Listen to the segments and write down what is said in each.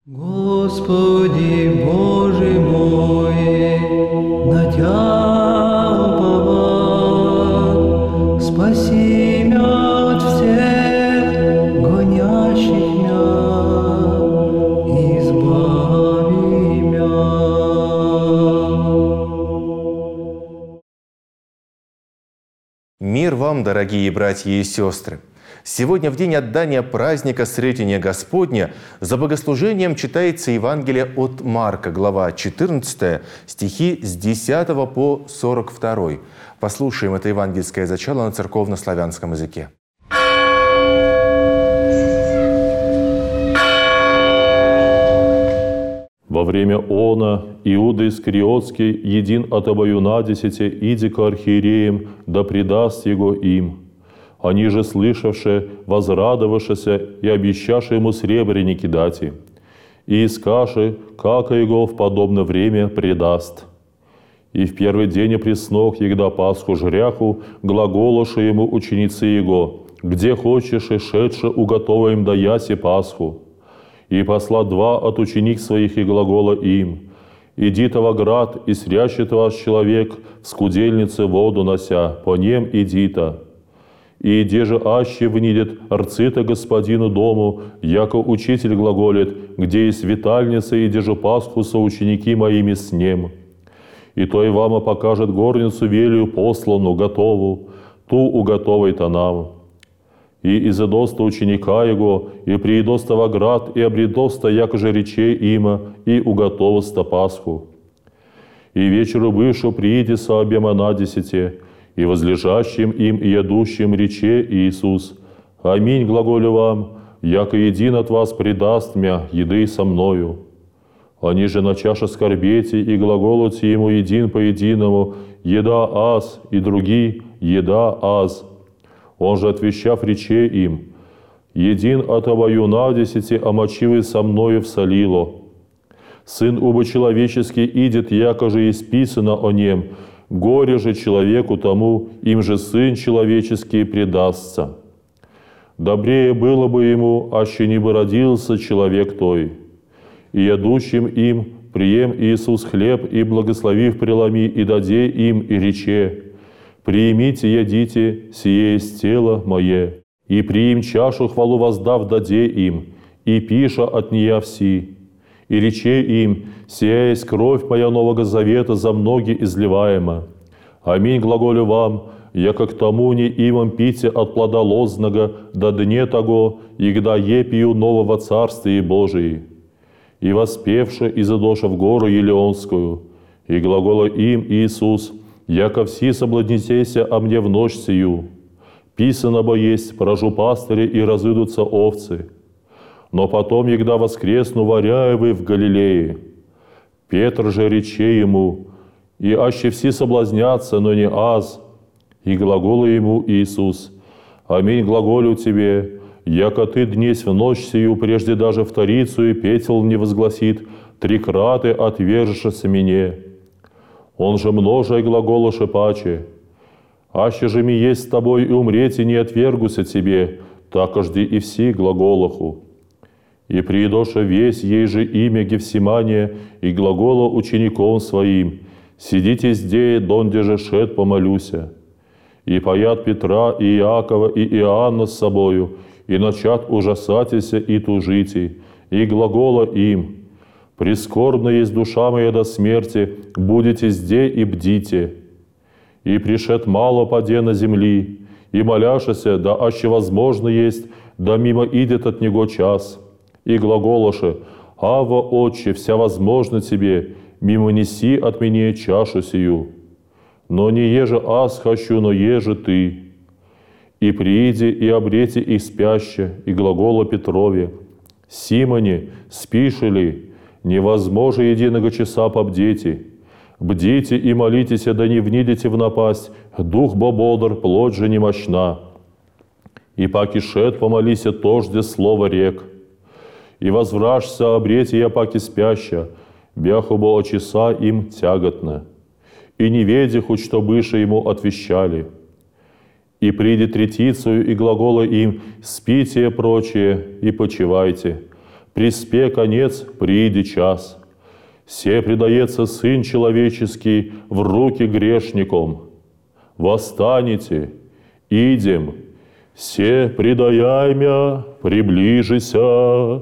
Господи Боже мой, на Тя уповать, спаси мя от всех гонящих мя, избави мя. Мир вам, дорогие братья и сестры! Сегодня, в день отдания праздника Сретения Господня, за богослужением читается Евангелие от Марка, глава 14, стихи с 10 по 42. Послушаем это евангельское зачало на церковно-славянском языке. Во время она Иуда Искариотский, един от обою надесяти, иди к архиереям, да предаст его им. Они же, слышавши, возрадовавшися и обещаши ему сребреники дати, и искаши, как его в подобное время предаст. И в первый день опреснох, егда Пасху жряху, глаголоши ему ученицы его, где хочешь и шедше уготоваем да яси Пасху. И посла два от ученик своих и глагола им, идите во град, и срящет вас человек в скудельнице воду нося, по нем идите. И иде же аще внидет рцита господину дому, яко учитель глаголит, где есть витальница, иде же Пасху со ученики моими с ним. И то и вама покажет горницу велию послану, готову, ту уготовай-то нам. И изыдоста ученика его, и приидоста во град, и обредоста, яко же речей има, и уготовоста Пасху. И вечеру бывшего прииди со обема надесяти, и возлежащим им и ядущим рече Иисус: «Аминь, глаголю вам, яко един от вас предаст мя еды со мною». Они же начаша скорбете и глаголут ему един по единому: «Еда аз», и другие: «Еда аз». Он же, отвещав рече им: «Един от обою надесяти, омочивый со мною в солило. Сын убо человеческий идет, яко же исписано о нем, горе же человеку тому, им же Сын человеческий предастся. Добрее было бы ему, аще не бы родился человек той». И ядущим им прием Иисус хлеб, и благословив преломи, и даде им, и рече: «Приимите, ядите, сие есть тело мое». И приим чашу, хвалу воздав, даде им, и пиша от нея все. И рече им: «Сия есть кровь моя нового завета, за многие изливаема. Аминь, глаголю вам, яко к тому не имам пите от плода лозного до дне того, егда е пью нового Царствия Божии». И воспевши, изыдоша в гору Елеонскую, и глагола им Иисус: «Яко все соблазнитеся о мне в ночь сию. Писано бо есть, поражу пастыри, и разыдутся овцы. Но потом, егда воскресну, варяя вы в Галилее». Петр же рече ему: «И аще все соблазнятся, но не аз». И глагола ему Иисус: «Аминь, глаголю тебе, яко ты днесь в ночь сию, прежде даже вторицу и петел не возгласит, трикраты отвержешься мне». Он же множай глаголоше паче: «Аще же ми есть с тобой и умреть, и не отвергуся тебе, так жди и все глаголоху». И приидоша весь ей же имя Гефсимания, и глагола учеником своим: «Сидите здесь, донде же шед помолюся». И поят Петра, и Иакова, и Иоанна с собою, и начат ужасатися и тужите, и глагола им: «Прискорбна есть душа моя до смерти, будете здесь и бдите». И пришед мало поде на земли, и моляшася, да аще возможно есть, да мимо идет от него час. И глаголоше: «Ава, Отче, вся возможно тебе, мимо неси от меня чашу сию. Но не еже аз хочу, но еже ты». И прииди, и обрети их спяще, и глагола Петрове: «Симоне, спишь ли? Невозможно единого часа побдите. Бдите и молитесь, да не внидите в напасть, дух бо бодр, плоть же не мощна». И паки шед помолися тожде слово рек. И возвращся обрете я паки спяща, бяху бо часа им тяготно. И не веди хоть что быше ему отвещали. И придет третицею и глагола им: «Спите, прочие, и почивайте. приспе конец, прииди час. Се предается Сын Человеческий в руки грешником. Восстанете, идем, се предаяймя, приближися».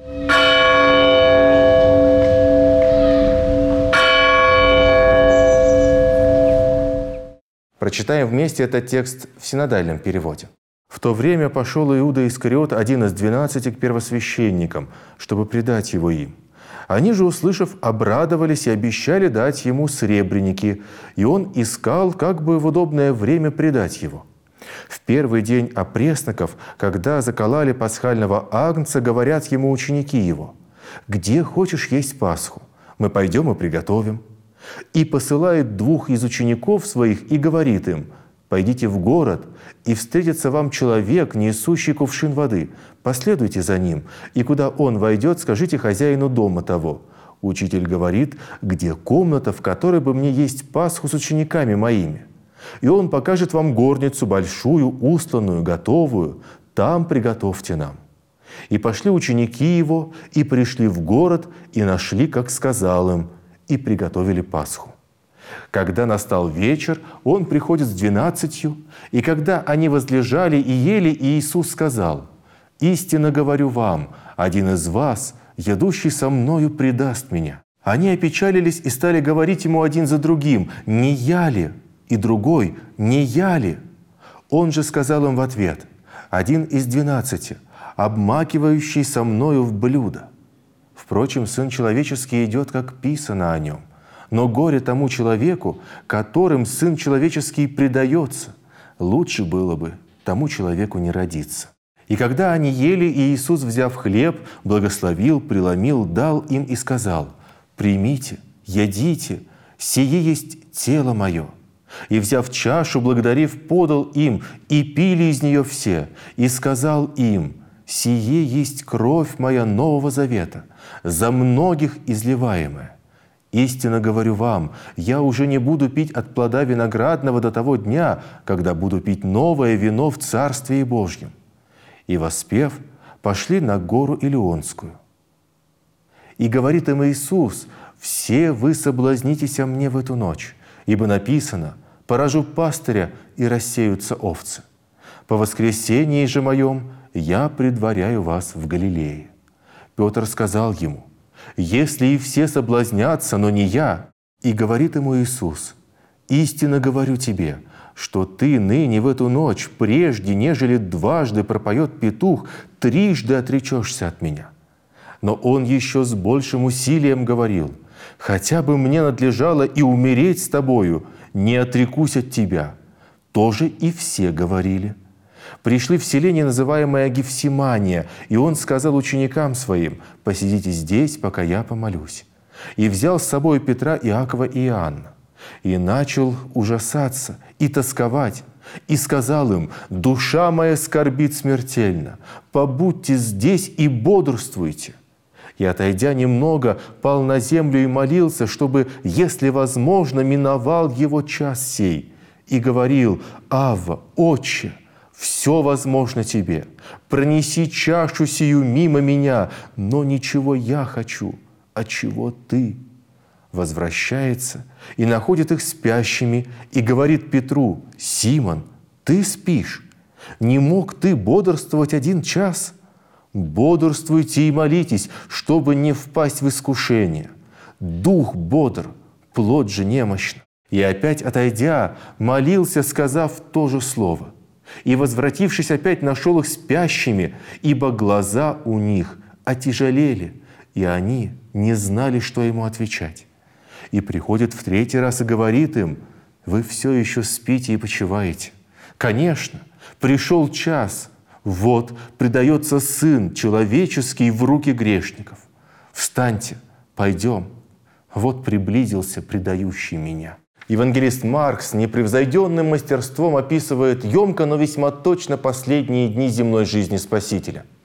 Прочитаем вместе этот текст в синодальном переводе. «В то время пошел Иуда Искариот, один из 12, к первосвященникам, чтобы предать его им. Они же, услышав, обрадовались и обещали дать ему сребреники, и он искал, как бы в удобное время предать его. В первый день опресноков, когда закололи пасхального агнца, говорят ему ученики его: «Где хочешь есть Пасху? Мы пойдем и приготовим». И посылает 2 из учеников своих и говорит им: «Пойдите в город, и встретится вам человек, несущий кувшин воды. Последуйте за ним, и куда он войдет, скажите хозяину дома того: Учитель говорит, где комната, в которой бы мне есть Пасху с учениками моими? И он покажет вам горницу большую, устланную, готовую. Там приготовьте нам». И пошли ученики его, и пришли в город, и нашли, как сказал им, и приготовили Пасху. Когда настал вечер, он приходит с 12, и когда они возлежали и ели, Иисус сказал: «Истинно говорю вам, один из вас, едущий со мною, предаст меня». Они опечалились и стали говорить ему один за другим: «Не я ли?» И другой: «Не я ли?» Он же сказал им в ответ: «Один из 12, обмакивающий со мною в блюдо. Впрочем, Сын Человеческий идет, как писано о нем. Но горе тому человеку, которым Сын Человеческий предается. Лучше было бы тому человеку не родиться». И когда они ели, Иисус, взяв хлеб, благословил, преломил, дал им и сказал: «Примите, едите, сие есть тело мое». И, взяв чашу, благодарив, подал им, и пили из нее все, и сказал им: «Сие есть кровь моя Нового Завета, за многих изливаемая. Истинно говорю вам, я уже не буду пить от плода виноградного до того дня, когда буду пить новое вино в Царствии Божьем». И, воспев, пошли на гору Илионскую. И говорит им Иисус: «Все вы соблазнитесь о мне в эту ночь, ибо написано: поражу пастыря, и рассеются овцы. По воскресении же моем я предваряю вас в Галилее». Петр сказал ему: «Если и все соблазнятся, но не я». И говорит ему Иисус: «Истинно говорю тебе, что ты ныне в эту ночь, прежде нежели дважды пропоет петух, трижды отречешься от меня». Но он еще с большим усилием говорил: «Хотя бы мне надлежало и умереть с тобою, не отрекусь от тебя». Тоже и все говорили. Пришли в селение, называемое Гефсимания, и он сказал ученикам своим: «Посидите здесь, пока я помолюсь». И взял с собой Петра, Иакова и Иоанна. И начал ужасаться и тосковать, и сказал им: «Душа моя скорбит смертельно, побудьте здесь и бодрствуйте». И, отойдя немного, пал на землю и молился, чтобы, если возможно, миновал его час сей. И говорил: «Авва, Отче, все возможно тебе, пронеси чашу сию мимо меня, но не чего я хочу, а чего ты». Возвращается и находит их спящими, и говорит Петру: «Симон, ты спишь? Не мог ты бодрствовать 1 час? Бодрствуйте и молитесь, чтобы не впасть в искушение. Дух бодр, плоть же немощна». И опять отойдя, молился, сказав то же слово. И, возвратившись, опять нашел их спящими, ибо глаза у них отяжелели, и они не знали, что ему отвечать. И приходит в 3-й раз и говорит им: «Вы все еще спите и почиваете? Конечно, пришел час, вот предается Сын Человеческий в руки грешников. Встаньте, пойдем, вот приблизился предающий меня». Евангелист Марк с непревзойденным мастерством описывает емко, но весьма точно последние дни земной жизни Спасителя.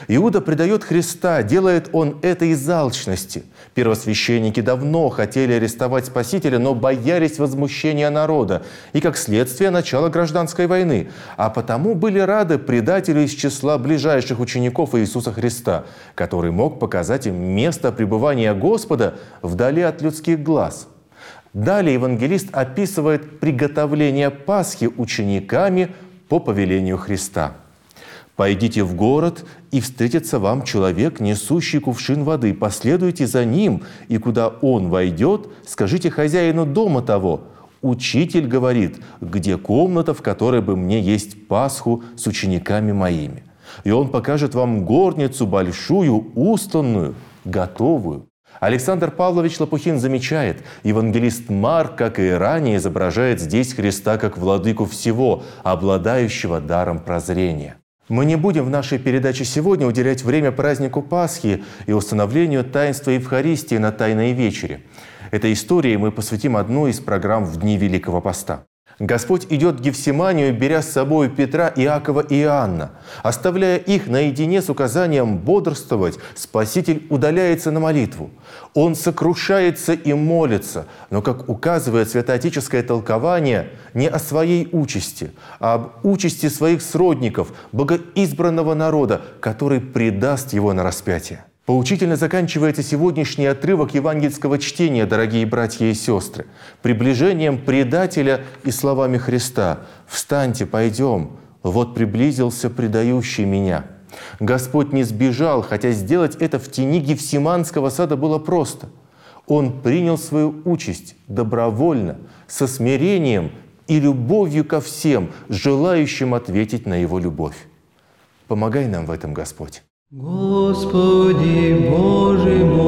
Иуда предает Христа, делает он это из алчности. Первосвященники давно хотели арестовать Спасителя, но боялись возмущения народа и, как следствие, начала гражданской войны, а потому были рады предателю из числа ближайших учеников Иисуса Христа, который мог показать им место пребывания Господа вдали от людских глаз. Далее евангелист описывает приготовление Пасхи учениками по повелению Христа. «Пойдите в город, и встретится вам человек, несущий кувшин воды. Последуйте за ним, и куда он войдет, скажите хозяину дома того: Учитель говорит, где комната, в которой бы мне есть Пасху с учениками моими. И он покажет вам горницу большую, устланную, готовую». Александр Павлович Лопухин замечает, евангелист Марк, как и ранее, изображает здесь Христа как владыку всего, обладающего даром прозрения. Мы не будем в нашей передаче сегодня уделять время празднику Пасхи и установлению таинства Евхаристии на Тайной вечере. Этой истории мы посвятим одну из программ в дни Великого Поста. Господь идет в Гефсиманию, беря с собой Петра, Иакова и Иоанна. Оставляя их наедине с указанием бодрствовать, Спаситель удаляется на молитву. Он сокрушается и молится, но, как указывает святоотеческое толкование, не о своей участи, а об участи своих сродников, богоизбранного народа, который предаст его на распятие. Поучительно заканчивается сегодняшний отрывок евангельского чтения, дорогие братья и сестры, приближением предателя и словами Христа: «Встаньте, пойдем, вот приблизился предающий меня». Господь не сбежал, хотя сделать это в тени Гефсиманского сада было просто. Он принял свою участь добровольно, со смирением и любовью ко всем, желающим ответить на Его любовь. Помогай нам в этом, Господь. Господи Боже мой,